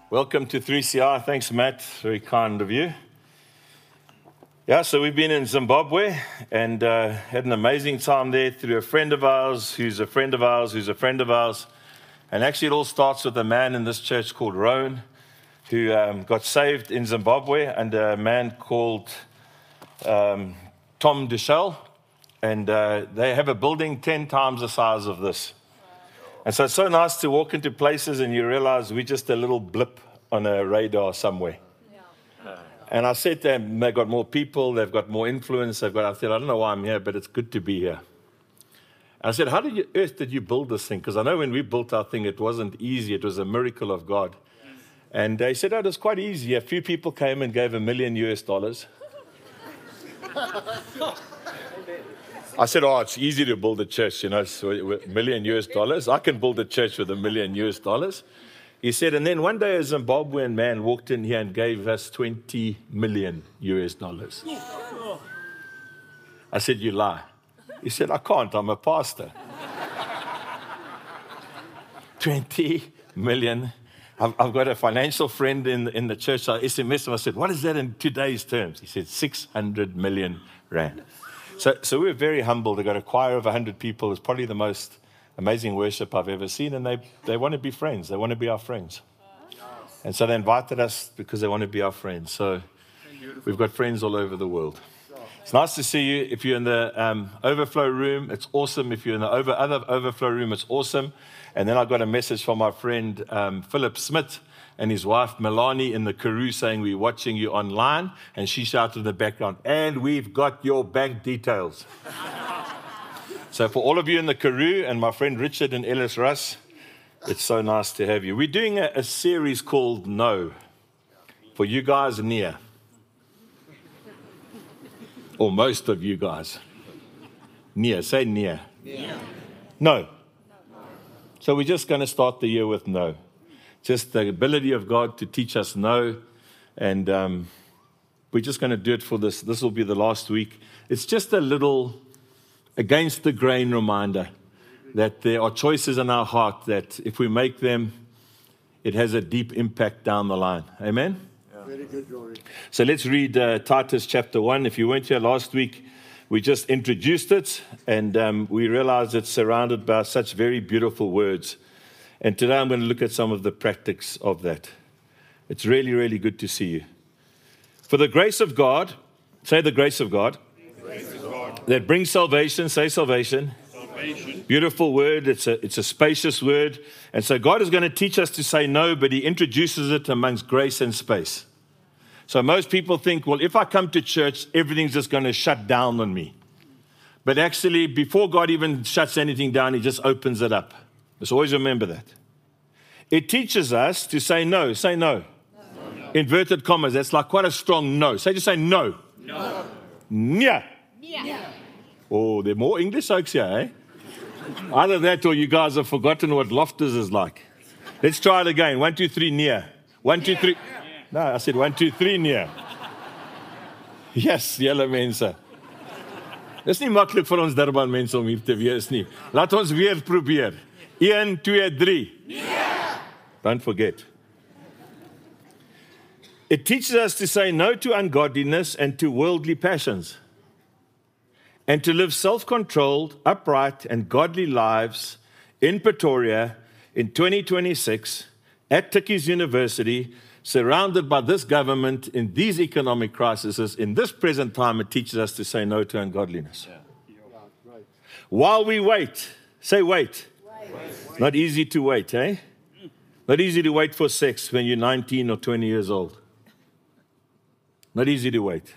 Welcome to 3CR. Thanks, Matt. Very kind of you. Yeah, so we've been in Zimbabwe and had an amazing time there through a friend of ours, who's a friend of ours, who's a friend of ours. And actually it all starts with a man in this church called Rowan, who got saved in Zimbabwe, and a man called Tom Dushel. And they have a building 10 times the size of this. And so it's so nice to walk into places and you realize we're just a little blip on a radar somewhere. Yeah. And I said to them, they've got more people, they've got more influence, I said, I don't know why I'm here, but it's good to be here. And I said, how on earth did you build this thing? Because I know when we built our thing, it wasn't easy, it was a miracle of God. Yes. And they said, it was quite easy. A few people came and gave $1 million. I said, it's easy to build a church, so $1 million. I can build a church with $1 million. He said, and then one day a Zimbabwean man walked in here and gave us $20 million. I said, you lie. He said, I can't, I'm a pastor. 20 million. I've got a financial friend in the church. I SMS him, I said, what is that in today's terms? He said, 600 million rand. So we're very humbled. They've got a choir of 100 people. It's probably the most amazing worship I've ever seen. And they want to be friends. They want to be our friends. And so they invited us because they want to be our friends. So we've got friends all over the world. It's nice to see you. If you're in the overflow room, it's awesome. If you're in the other overflow room, it's awesome. And then I got a message from my friend Philip Smith and his wife Melanie in the Karoo saying, we're watching you online. And she shouted in the background, and we've got your bank details. So for all of you in the Karoo and my friend Richard and Ellis Russ, it's so nice to have you. We're doing a series called No. For you guys near. Or most of you guys. Near. Say near. Yeah. No. So we're just going to start the year with no. Just the ability of God to teach us no. And we're just going to do it for this. This will be the last week. It's just a little against the grain reminder that there are choices in our heart that if we make them, it has a deep impact down the line. Amen? Yeah. Very good, Rory. So let's read Titus chapter 1. If you weren't here last week, we just introduced it, and we realized it's surrounded by such very beautiful words. And today I'm going to look at some of the practice of that. It's really, really good to see you. For the grace of God, say the grace of God, that brings salvation, say salvation. Salvation. Beautiful word, it's a spacious word. And so God is going to teach us to say no, but he introduces it amongst grace and space. So most people think, well, if I come to church, everything's just going to shut down on me. But actually, before God even shuts anything down, he just opens it up. Let's always remember that. It teaches us to say no. Say no. No. Inverted commas. That's like quite a strong no. Just say no. No. Yeah. Yeah. Oh, there are more English folks here, eh? Either that or you guys have forgotten what Loftus is like. Let's try it again. 1, 2, 3, near. 1, 2, 3. No, I said 1, 2, 3, near. Yes, julle mense. Dis nie maklik vir ons Durban mense om hier te wees nie. Laat ons weer probeer. 1, 2, 3. Yeah. Don't forget. It teaches us to say no to ungodliness and to worldly passions, and to live self-controlled, upright, and godly lives in Pretoria in 2026 at Tikkies University, surrounded by this government in these economic crises. In this present time, it teaches us to say no to ungodliness. Yeah. While we wait, say wait. Wait. Not easy to wait, eh? Not easy to wait for sex when you're 19 or 20 years old. Not easy to wait.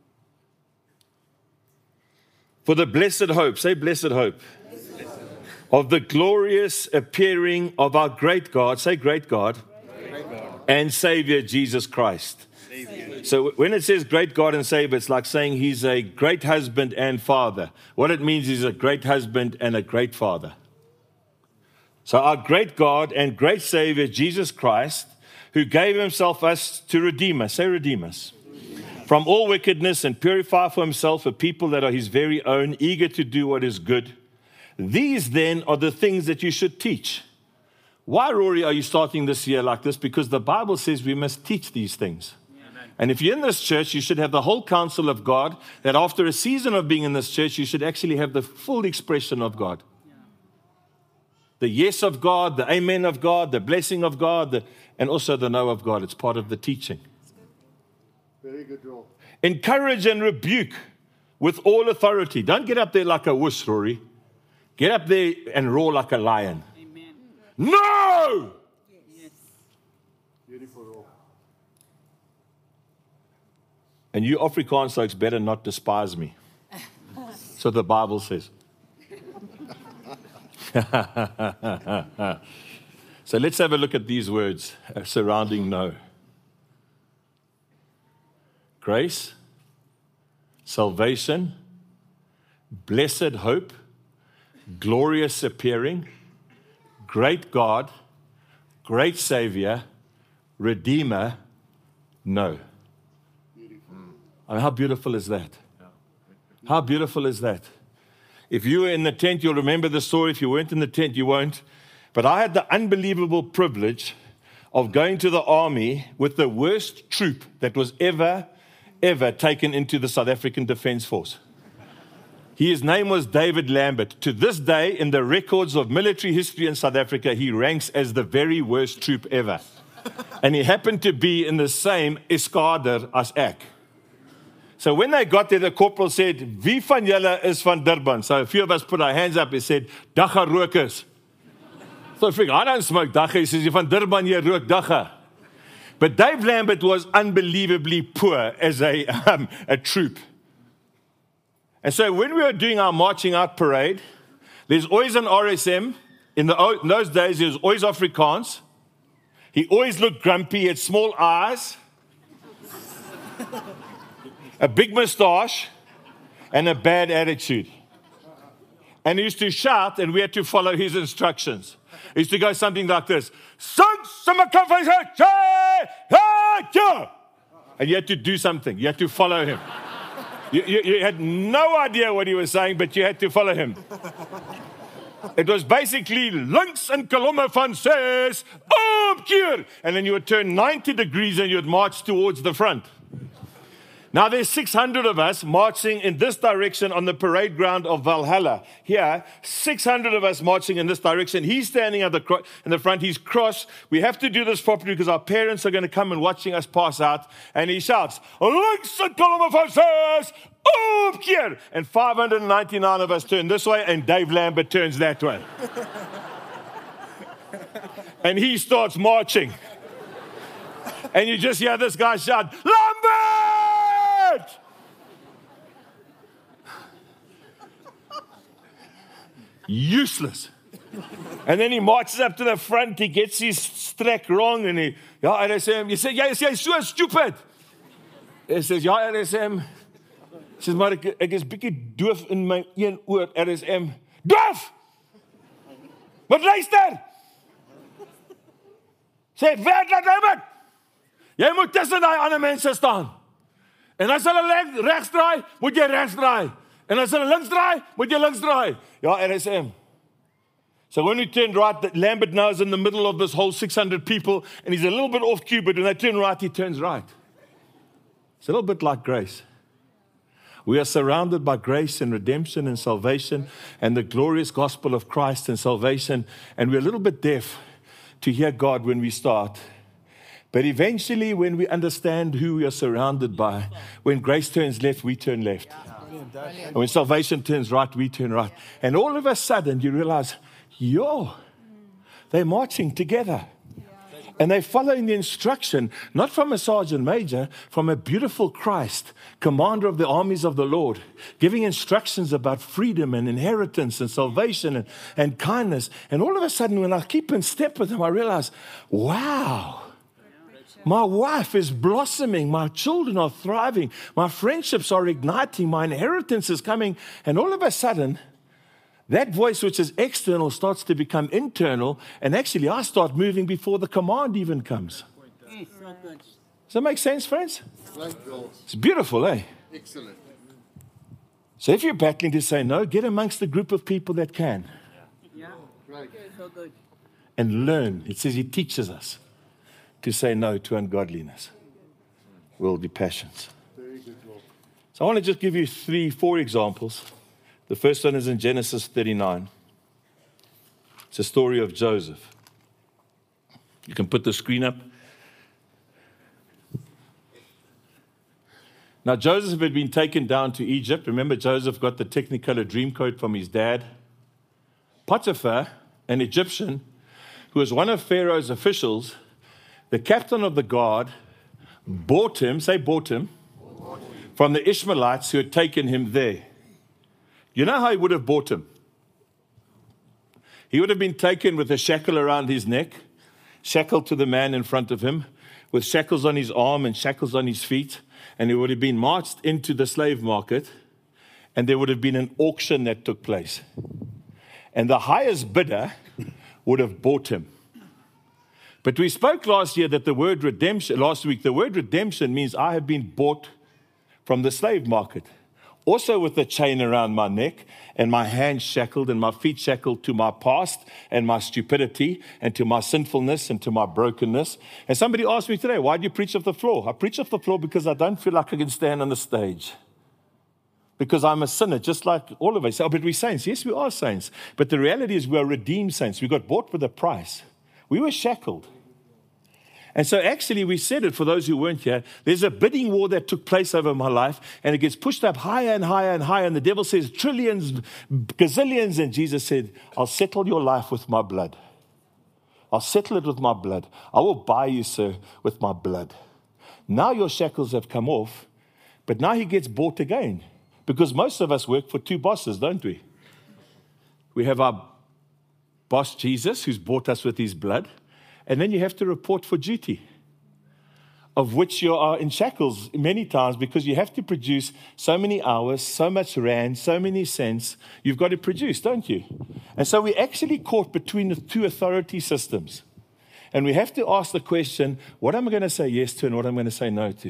For the blessed hope, say blessed hope, of the glorious appearing of our great God, say great God, and Savior Jesus Christ. Savior. So when it says great God and Savior, it's like saying he's a great husband and father. What it means is a great husband and a great father. So our great God and great Savior, Jesus Christ, who gave himself us to redeem us, say redeem us, from all wickedness and purify for himself a people that are his very own, eager to do what is good. These then are the things that you should teach. Why, Rory, are you starting this year like this? Because the Bible says we must teach these things. And if you're in this church, you should have the whole counsel of God, that after a season of being in this church, you should actually have the full expression of God. The yes of God, the amen of God, the blessing of God, and also the no of God. It's part of the teaching. Very good role. Encourage and rebuke with all authority. Don't get up there like a wuss, Rory. Get up there and roar like a lion. Amen. No! Yes. Beautiful role. And you Afrikaans folks better not despise me. So the Bible says. So let's have a look at these words surrounding no. Grace, salvation, blessed hope, glorious appearing, great God, great Savior, Redeemer, no. I mean, how beautiful is that? How beautiful is that? If you were in the tent, you'll remember the story. If you weren't in the tent, you won't. But I had the unbelievable privilege of going to the army with the worst troop that was ever taken into the South African Defence Force. His name was David Lambert. To this day, in the records of military history in South Africa, he ranks as the very worst troop ever. And he happened to be in the same eskader as ek. So when they got there, the corporal said, "Wie van julle is van Durban?" So a few of us put our hands up and said, "Dagga rokers." So I figured, I don't smoke dagga. He says, "You're van Durban, you rook dagga." But Dave Lambert was unbelievably poor as a troop. And so when we were doing our marching out parade, there's always an RSM. In those days, he was always Afrikaans. He always looked grumpy. He had small eyes, a big moustache, and a bad attitude. And he used to shout, and we had to follow his instructions. He used to go something like this. And you had to do something. You had to follow him. You had no idea what he was saying, but you had to follow him. It was basically links en kolonne van 6, omkeer. And then you would turn 90 degrees and you would march towards the front. Now there's 600 of us marching in this direction on the parade ground of Valhalla. Here, 600 of us marching in this direction. He's standing in the front. He's cross. We have to do this properly because our parents are going to come and watching us pass out. And he shouts, "Links en kolonne van 6, omkeer." And 599 of us turn this way, and Dave Lambert turns that way. And he starts marching. And you just hear this guy shout, "Lambert!" Useless. And then he marches up to the front. He gets his strek wrong. And RSM. He said, "Jy's so stupid." He says, RSM. He says, "Maar ek is bietjie doof in my een oor, RSM." "Doof! Maar luister!" Sê, "Werk laat Lambert! Jy moet tussen daai ander mense staan. En as hulle regs draai, moet jy regs draai. En as hulle links draai, moet jy links draai." Ja, RSM. So when we turned right, Lambert now is in the middle of this whole 600 people, and he's a little bit off cue, but when they turn right, he turns right. It's a little bit like grace. We are surrounded by grace and redemption and salvation and the glorious gospel of Christ and salvation, and we're a little bit deaf to hear God when we start. But eventually, when we understand who we are surrounded by, when grace turns left, we turn left. And when salvation turns right, we turn right. And all of a sudden, you realize, they're marching together. And they're following the instruction, not from a sergeant major, from a beautiful Christ, commander of the armies of the Lord, giving instructions about freedom and inheritance and salvation and kindness. And all of a sudden, when I keep in step with them, I realize, wow. My wife is blossoming. My children are thriving. My friendships are igniting. My inheritance is coming. And all of a sudden, that voice which is external starts to become internal. And actually, I start moving before the command even comes. Does that make sense, friends? It's beautiful, eh? Excellent. So if you're battling to say no, get amongst the group of people that can. Yeah. Right. So good. and learn. It says he teaches us to say no to ungodliness, worldly passions. Very good, Joel. So I want to just give you 4 examples. The first one is in Genesis 39. It's a story of Joseph. You can put the screen up. Now, Joseph had been taken down to Egypt. Remember, Joseph got the Technicolor Dreamcoat from his dad. Potiphar, an Egyptian, who was one of Pharaoh's officials, the captain of the guard, bought him, from the Ishmaelites who had taken him there. You know how he would have bought him? He would have been taken with a shackle around his neck, shackled to the man in front of him, with shackles on his arm and shackles on his feet, and he would have been marched into the slave market, and there would have been an auction that took place. And the highest bidder would have bought him. But we spoke last week, the word redemption means I have been bought from the slave market. Also with a chain around my neck and my hands shackled and my feet shackled to my past and my stupidity and to my sinfulness and to my brokenness. And somebody asked me today, why do you preach off the floor? I preach off the floor because I don't feel like I can stand on the stage. Because I'm a sinner, just like all of us. Oh, but we're saints. Yes, we are saints. But the reality is we are redeemed saints. We got bought with a price. We were shackled. And so actually we said it for those who weren't here. There's a bidding war that took place over my life, and it gets pushed up higher and higher and higher. And the devil says trillions, gazillions. And Jesus said, I'll settle your life with my blood. I'll settle it with my blood. I will buy you, sir, with my blood. Now your shackles have come off, but now he gets bought again. Because most of us work for 2 bosses, don't we? We have our boss, Jesus, who's bought us with his blood. And then you have to report for duty, of which you are in shackles many times because you have to produce so many hours, so much rand, so many cents. You've got to produce, don't you? And so we're actually caught between the 2 authority systems. And we have to ask the question, what am I going to say yes to and what am I going to say no to?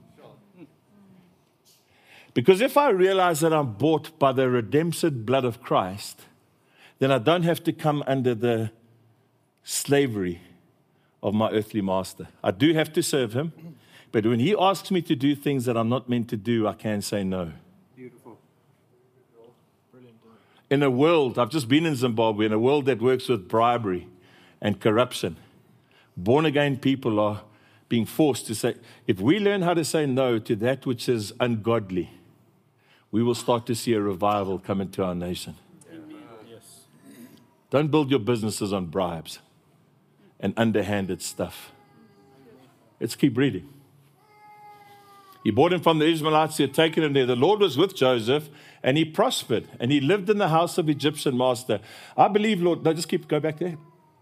Because if I realize that I'm bought by the redemptive blood of Christ, then I don't have to come under the slavery of my earthly master. I do have to serve him, but when he asks me to do things that I'm not meant to do, I can say no. Beautiful. Brilliant. In a world, I've just been in Zimbabwe, in a world that works with bribery and corruption, born-again people are being forced to say, if we learn how to say no to that which is ungodly, we will start to see a revival come into our nation. Yes. Don't build your businesses on bribes and underhanded stuff. Let's keep reading. He bought him from the Ishmaelites who had taken him there. The Lord was with Joseph, and he prospered, and he lived in the house of Egyptian master. I believe, Lord, no, go back there.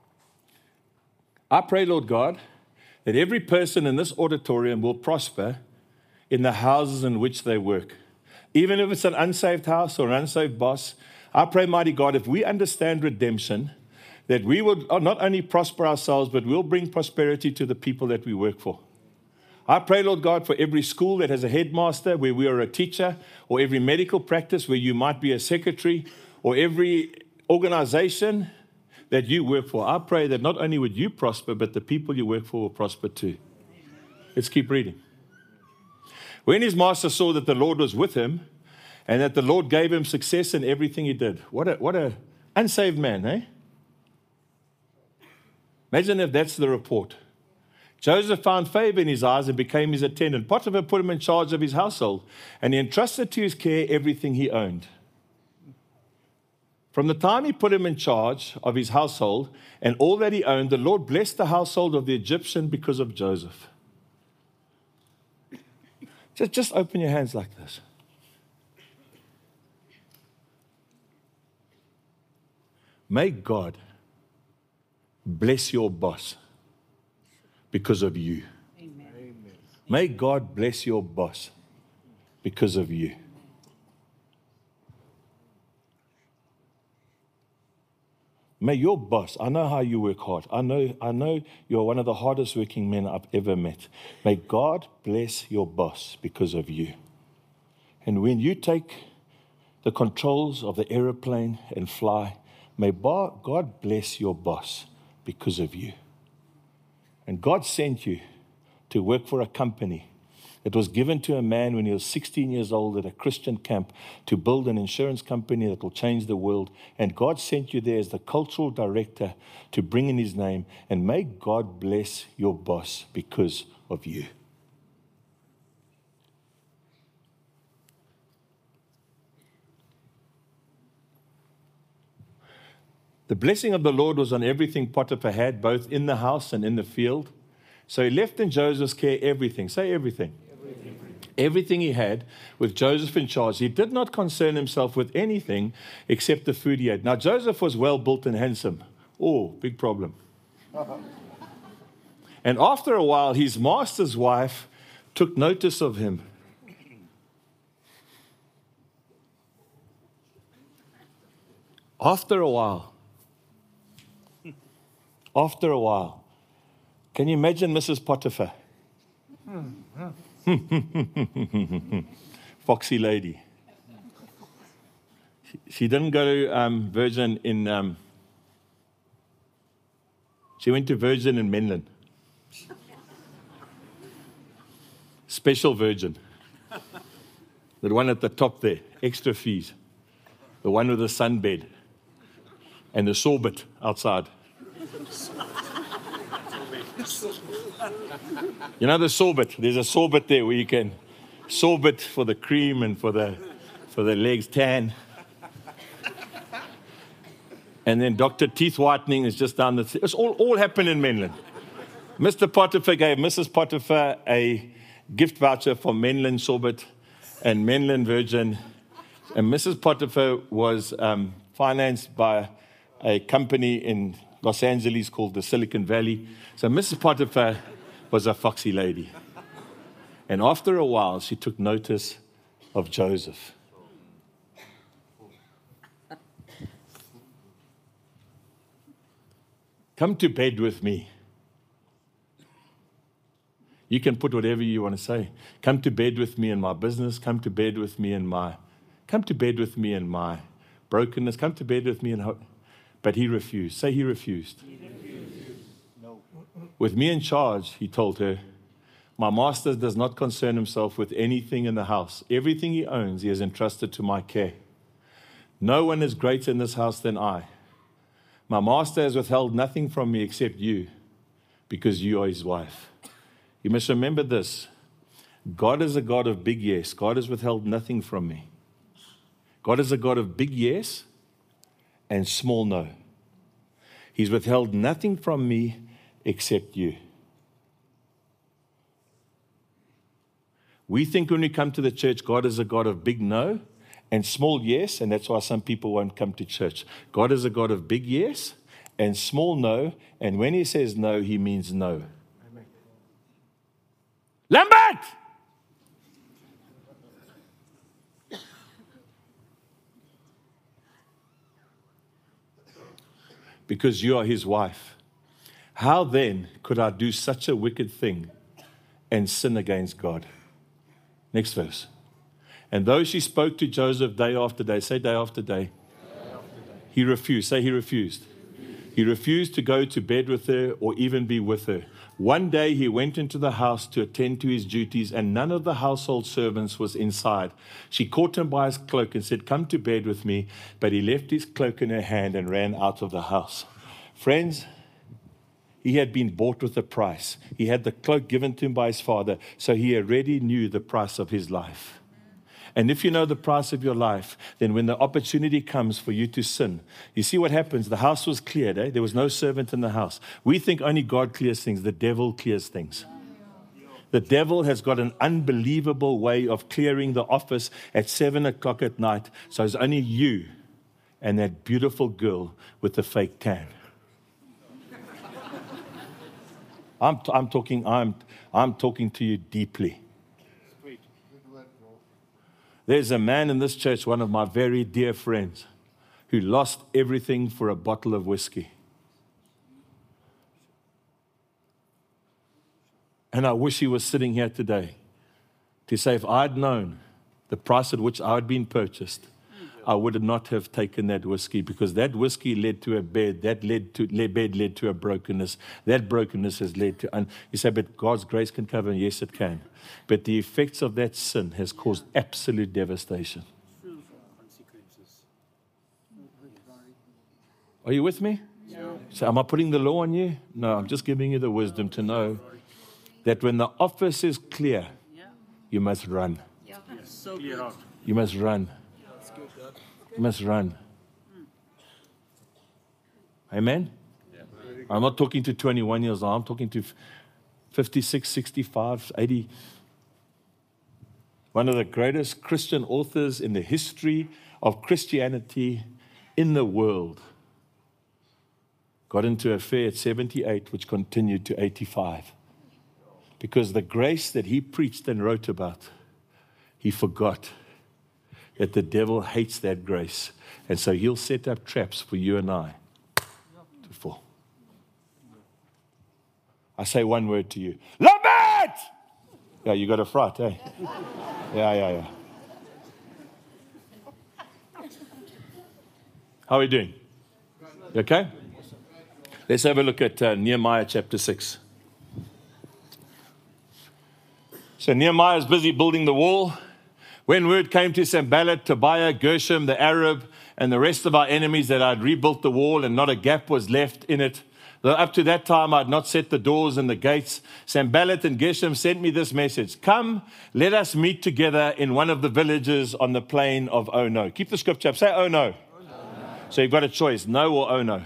I pray, Lord God, that every person in this auditorium will prosper in the houses in which they work. Even if it's an unsaved house or an unsaved boss, I pray, mighty God, if we understand redemption, that we will not only prosper ourselves, but we'll bring prosperity to the people that we work for. I pray, Lord God, for every school that has a headmaster, where we are a teacher, or every medical practice where you might be a secretary, or every organization that you work for. I pray that not only would you prosper, but the people you work for will prosper too. Let's keep reading. When his master saw that the Lord was with him, and that the Lord gave him success in everything he did. What a unsaved man, eh? Imagine if that's the report. Joseph found favor in his eyes and became his attendant. Potiphar put him in charge of his household, and he entrusted to his care everything he owned. From the time he put him in charge of his household and all that he owned, the Lord blessed the household of the Egyptian because of Joseph. Just open your hands like this. May God bless your boss because of you. Amen. May God bless your boss because of you. May your boss, I know how you work hard. I know you're one of the hardest working men I've ever met. May God bless your boss because of you. And when you take the controls of the aeroplane and fly, may God bless your boss because of you. And God sent you to work for a company that was given to a man when he was 16 years old at a Christian camp to build an insurance company that will change the world. And God sent you there as the cultural director to bring in his name. And may God bless your boss because of you. The blessing of the Lord was on everything Potiphar had, both in the house and in the field. So he left in Joseph's care everything. Say everything. Everything he had with Joseph in charge. He did not concern himself with anything except the food he had. Now, Joseph was well built and handsome. Oh, big problem. And after a while, his master's wife took notice of him. After a while. Can you imagine Mrs. Potiphar? Foxy lady. She didn't go to Virgin in... she went to Virgin in Menlyn. Special Virgin. The one at the top there. Extra fees. The one with the sunbed. And the sorbet outside. You know the sorbet? There's a sorbet there where you can sorbet for the cream and for the legs tan. And then Dr. Teeth Whitening is just down the... It's all happened in Menlyn. Mr. Potiphar gave Mrs. Potiphar a gift voucher for Menlyn sorbet and Menlyn Virgin. And Mrs. Potiphar was financed by a company in Los Angeles called the Silicon Valley. So Mrs. Potiphar was a foxy lady. And after a while, she took notice of Joseph. Come to bed with me. You can put whatever you want to say. Come to bed with me in my business. Come to bed with me in my brokenness. Come to bed with me in hope. But he refused. Say he refused. No. With me in charge, he told her, my master does not concern himself with anything in the house. Everything he owns, he has entrusted to my care. No one is greater in this house than I. My master has withheld nothing from me except you, because you are his wife. You must remember this. God is a God of big yes. God has withheld nothing from me. God is a God of big yes and small no. He's withheld nothing from me except you. We think when we come to the church, God is a God of big no and small yes, and that's why some people won't come to church. God is a God of big yes and small no, and when he says no, he means no. Amen. Lambert! Because you are his wife. How then could I do such a wicked thing and sin against God? Next verse. And though she spoke to Joseph day after day, say day after day, he refused. Say he refused. He refused to go to bed with her or even be with her. One day he went into the house to attend to his duties, and none of the household servants was inside. She caught him by his cloak and said, come to bed with me. But he left his cloak in her hand and ran out of the house. Friends, he had been bought with a price. He had the cloak given to him by his father, so he already knew the price of his life. And if you know the price of your life, then when the opportunity comes for you to sin, you see what happens. The house was cleared. There was no servant in the house. We think only God clears things. The devil clears things. The devil has got an unbelievable way of clearing the office at 7 o'clock at night. So it's only you and that beautiful girl with the fake tan. I'm talking to you deeply. There's a man in this church, one of my very dear friends, who lost everything for a bottle of whiskey. And I wish he was sitting here today to say, if I'd known the price at which I had been purchased, I would not have taken that whiskey, because that whiskey led to a bed. That bed led to a brokenness. That brokenness has led to... And you say, but God's grace can cover. And yes, it can. But the effects of that sin has caused absolute devastation. Are you with me? Yeah. So am I putting the law on you? No, I'm just giving you the wisdom to know that when the office is clear, you must run. Yeah. So clear out. You must run. You must run. Amen? Yeah. I'm not talking to 21 years old. I'm talking to 56, 65, 80. One of the greatest Christian authors in the history of Christianity in the world got into an affair at 78, which continued to 85. Because the grace that he preached and wrote about, he forgot that the devil hates that grace. And so he'll set up traps for you and I to fall. I say one word to you. Love it! Yeah, you got a fright, eh? Yeah. How are we doing? You okay? Let's have a look at Nehemiah chapter 6. So Nehemiah is busy building the wall. When word came to Sanballat, Tobiah, Gershom, the Arab, and the rest of our enemies that I'd rebuilt the wall and not a gap was left in it, though up to that time I'd not set the doors and the gates, Sanballat and Geshem sent me this message: come, let us meet together in one of the villages on the plain of Ono. Keep the scripture up. Say, oh no. Oh, no. So you've got a choice, no or oh no.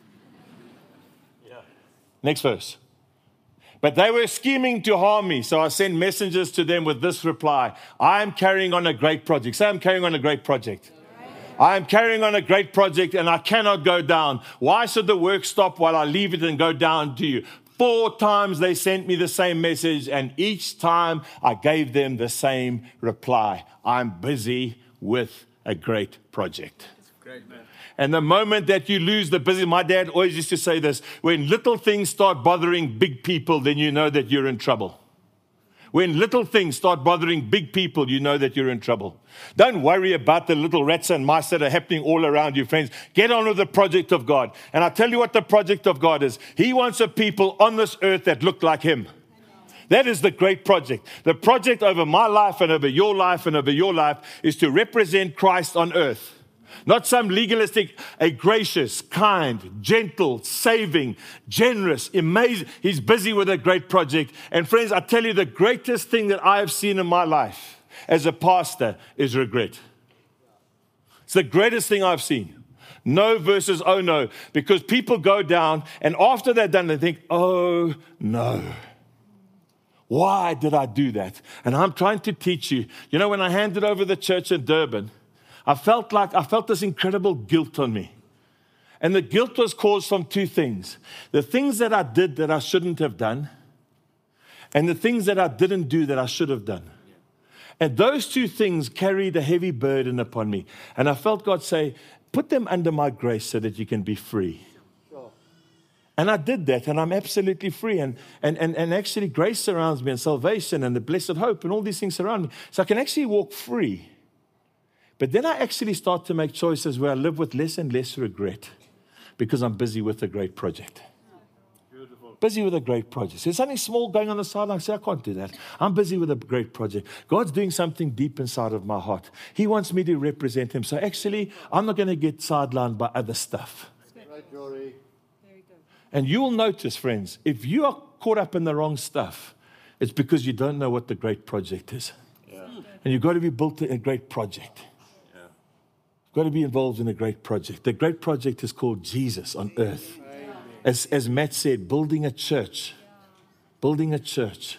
Next verse. But they were scheming to harm me, so I sent messengers to them with this reply: I am carrying on a great project. Say, I'm carrying on a great project. I am carrying on a great project and I cannot go down. Why should the work stop while I leave it and go down to you? 4 times they sent me the same message, and each time I gave them the same reply: I'm busy with a great project. Great, man. And the moment that you lose the busy, my dad always used to say this: when little things start bothering big people, then you know that you're in trouble. When little things start bothering big people, you know that you're in trouble. Don't worry about the little rats and mice that are happening all around you, friends. Get on with the project of God. And I'll tell you what the project of God is. He wants a people on this earth that look like Him. That is the great project. The project over my life and over your life and over your life is to represent Christ on earth. Not some legalistic, a gracious, kind, gentle, saving, generous, amazing. He's busy with a great project. And friends, I tell you, the greatest thing that I have seen in my life as a pastor is regret. It's the greatest thing I've seen. No versus oh no. Because people go down, and after they're done, they think, oh no. Why did I do that? And I'm trying to teach you. You know, when I handed over the church in Durban, I felt this incredible guilt on me. And the guilt was caused from 2 things. The things that I did that I shouldn't have done, and the things that I didn't do that I should have done. And those 2 things carried a heavy burden upon me. And I felt God say, put them under my grace so that you can be free. Sure. And I did that, and I'm absolutely free. And actually grace surrounds me, and salvation and the blessed hope and all these things surround me. So I can actually walk free. But then I actually start to make choices where I live with less and less regret because I'm busy with a great project. Beautiful. Busy with a great project. There's something small going on the sideline. I say, I can't do that. I'm busy with a great project. God's doing something deep inside of my heart. He wants me to represent Him. So actually, I'm not going to get sidelined by other stuff. Right, Jory. And you will notice, friends, if you are caught up in the wrong stuff, it's because you don't know what the great project is. Yeah. And you've got to be built a great project. Got to be involved in a great project. The great project is called Jesus on earth. As Matt said, building a church. Building a church.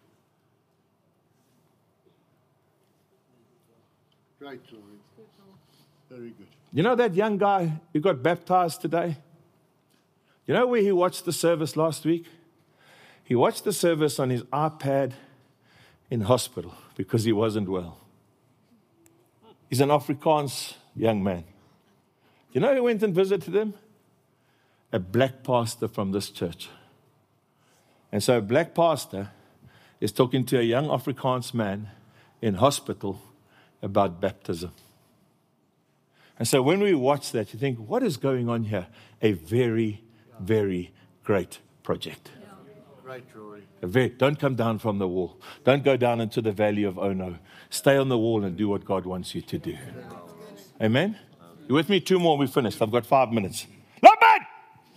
Right, Jory. Very good. You know that young guy who got baptized today? You know where he watched the service last week? He watched the service on his iPad in hospital because he wasn't well. He's an Afrikaans young man. You know who went and visited him? A black pastor from this church. And so a black pastor is talking to a young Afrikaans man in hospital about baptism. And so when we watch that, you think, what is going on here? A very, very great project. Right, Rory. Don't come down from the wall. Don't go down into the valley of Ono. Stay on the wall and do what God wants you to do. Amen? You with me? 2 more, we finished. I've got 5 minutes. Lombard!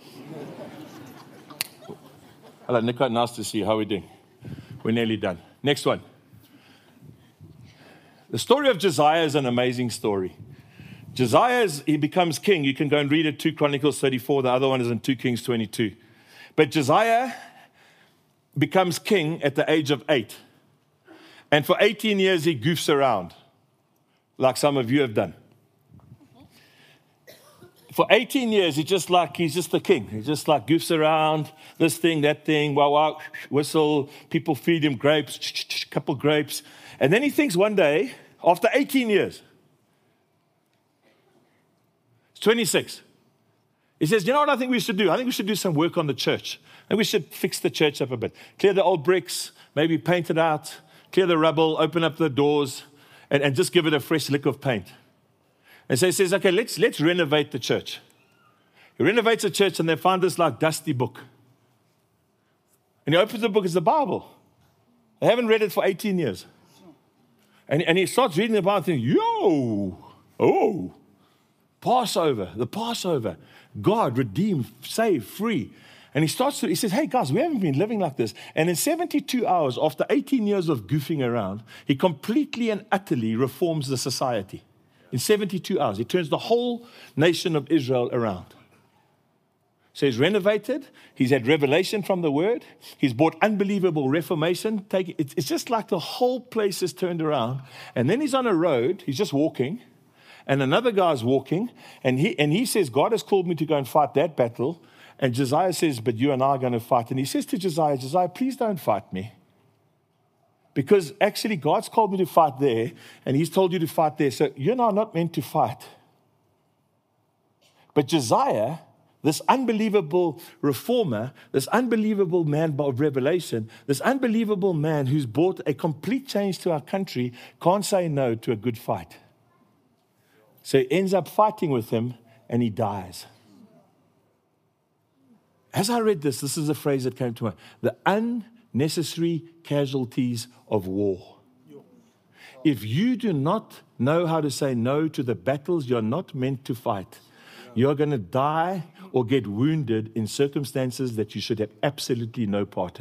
Hello, Nico. Nice to see you. How are we doing? We're nearly done. Next one. The story of Josiah is an amazing story. Josiah, he becomes king. You can go and read it, 2 Chronicles 34. The other one is in 2 Kings 22. But Josiah becomes king at the age of 8. And for 18 years, he goofs around, like some of you have done. For 18 years, he's just the king. He just like goofs around, this thing, that thing, wow, wow, whistle. People feed him grapes, couple grapes. And then he thinks one day, after 18 years, it's 26. He says, you know what I think we should do? I think we should do some work on the church. And we should fix the church up a bit. Clear the old bricks, maybe paint it out, clear the rubble, open up the doors, and just give it a fresh lick of paint. And so he says, okay, let's renovate the church. He renovates the church, and they find this like dusty book. And he opens the book, it's the Bible. They haven't read it for 18 years. And he starts reading the Bible and thinking, Passover, the Passover. God redeemed, saved, free. And he says, hey guys, we haven't been living like this. And in 72 hours, after 18 years of goofing around, he completely and utterly reforms the society. In 72 hours, he turns the whole nation of Israel around. So he's renovated. He's had revelation from the word. He's brought unbelievable reformation. It's just like the whole place is turned around. And then he's on a road. He's just walking. And another guy's walking. And he says, God has called me to go and fight that battle. And Josiah says, but you and I are going to fight. And he says to Josiah, please don't fight me. Because actually God's called me to fight there. And he's told you to fight there. So you and I are not meant to fight. But Josiah, this unbelievable reformer, this unbelievable man of revelation, this unbelievable man who's brought a complete change to our country, can't say no to a good fight. So he ends up fighting with him and he dies. As I read this is a phrase that came to mind. The unnecessary casualties of war. If you do not know how to say no to the battles you're not meant to fight, you're going to die or get wounded in circumstances that you should have absolutely no part in.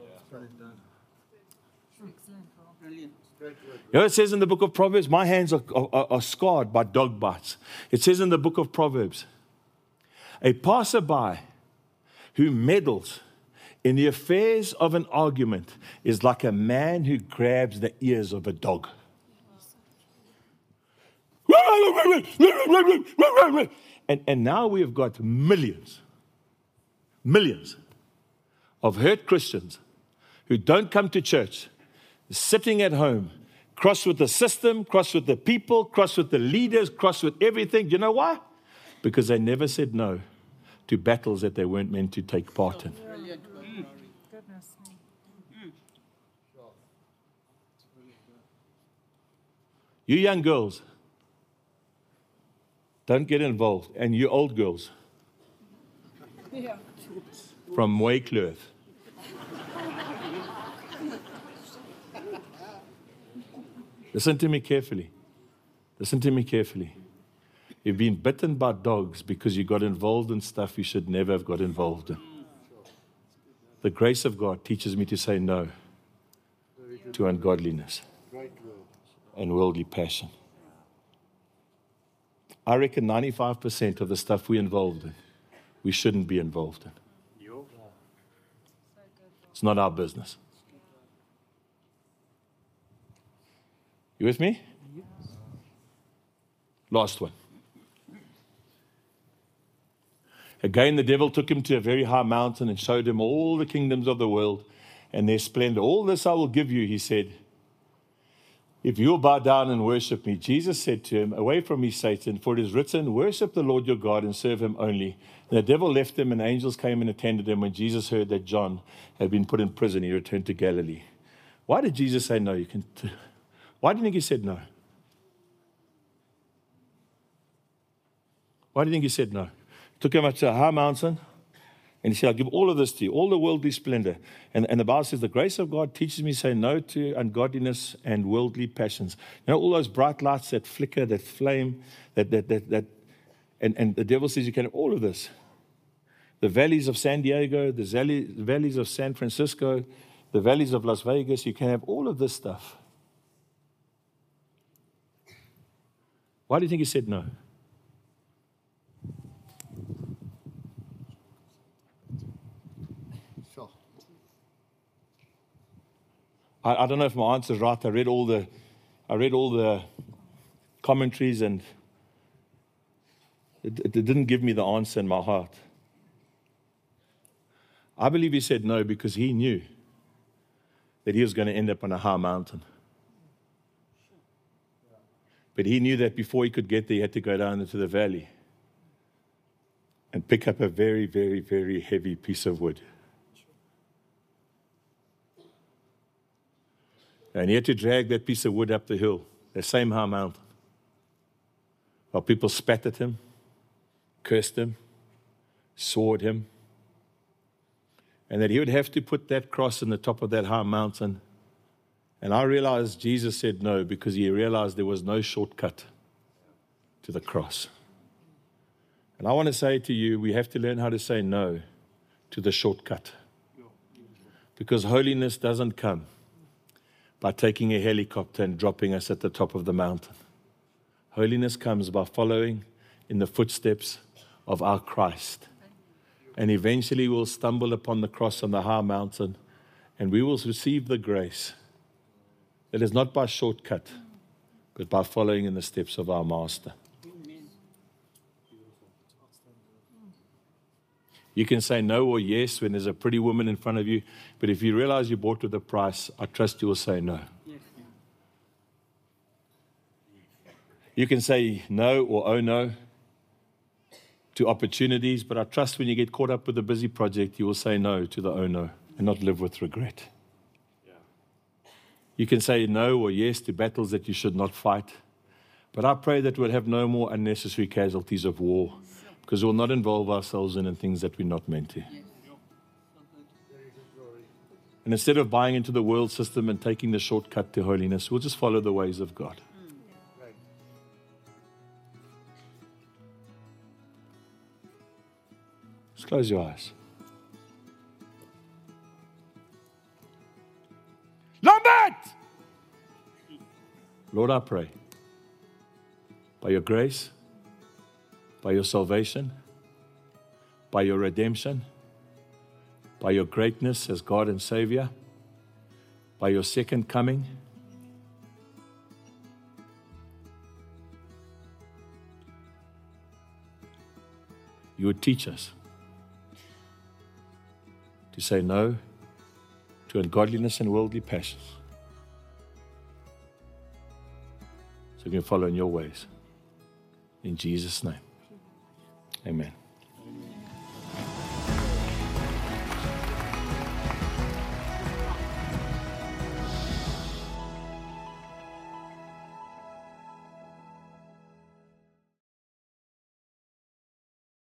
You know, it says in the book of Proverbs, my hands are scarred by dog bites. It says in the book of Proverbs, a passerby who meddles in the affairs of an argument is like a man who grabs the ears of a dog. And now we have got millions of hurt Christians who don't come to church, sitting at home, cross with the system, cross with the people, cross with the leaders, cross with everything. You know why? Because they never said no to battles that they weren't meant to take part in. You young girls, don't get involved. And you old girls, from Mooikloof, listen to me carefully. Listen to me carefully. You've been bitten by dogs because you got involved in stuff you should never have got involved in. The grace of God teaches me to say no to ungodliness and worldly passion. I reckon 95% of the stuff we're involved in, we shouldn't be involved in. It's not our business. You with me? Last one. Again, the devil took him to a very high mountain and showed him all the kingdoms of the world and their splendor. All this I will give you, he said, if you'll bow down and worship me. Jesus said to him, away from me, Satan, for it is written, worship the Lord your God and serve him only. And the devil left him and angels came and attended him. When Jesus heard that John had been put in prison, he returned to Galilee. Why did Jesus say no? Why do you think he said no? Why do you think he said no? He took him up to a high mountain, and he said, I'll give all of this to you, all the worldly splendor. And the Bible says, the grace of God teaches me to say no to ungodliness and worldly passions. You know, all those bright lights that flicker, that flame, and the devil says you can have all of this. The valleys of San Diego, the valleys of San Francisco, the valleys of Las Vegas, you can have all of this stuff. Why do you think he said no? Sure. I don't know if my answer is right. I read all the commentaries, and it didn't give me the answer in my heart. I believe he said no because he knew that he was going to end up on a high mountain. But he knew that before he could get there, he had to go down into the valley and pick up a very, very, very heavy piece of wood. And he had to drag that piece of wood up the hill, the same high mountain, while people spat at him, cursed him, swore at him, and that he would have to put that cross on the top of that high mountain. And I realized Jesus said no because he realized there was no shortcut to the cross. And I want to say to you, we have to learn how to say no to the shortcut. Because holiness doesn't come by taking a helicopter and dropping us at the top of the mountain. Holiness comes by following in the footsteps of our Christ. And eventually we'll stumble upon the cross on the high mountain, and we will receive the grace that is not by shortcut, but by following in the steps of our Master. You can say no or yes when there's a pretty woman in front of you, but if you realize you bought with a price, I trust you will say no. You can say no or oh no to opportunities, but I trust when you get caught up with a busy project, you will say no to the oh no and not live with regret. You can say no or yes to battles that you should not fight, but I pray that we'll have no more unnecessary casualties of war, because we'll not involve ourselves in things that we're not meant to. And instead of buying into the world system and taking the shortcut to holiness, we'll just follow the ways of God. Just close your eyes. Lambert! Lord, I pray, by your grace, by your salvation, by your redemption, by your greatness as God and Savior, by your second coming, you would teach us to say no to ungodliness and worldly passions, so we can follow in your ways. In Jesus' name, amen.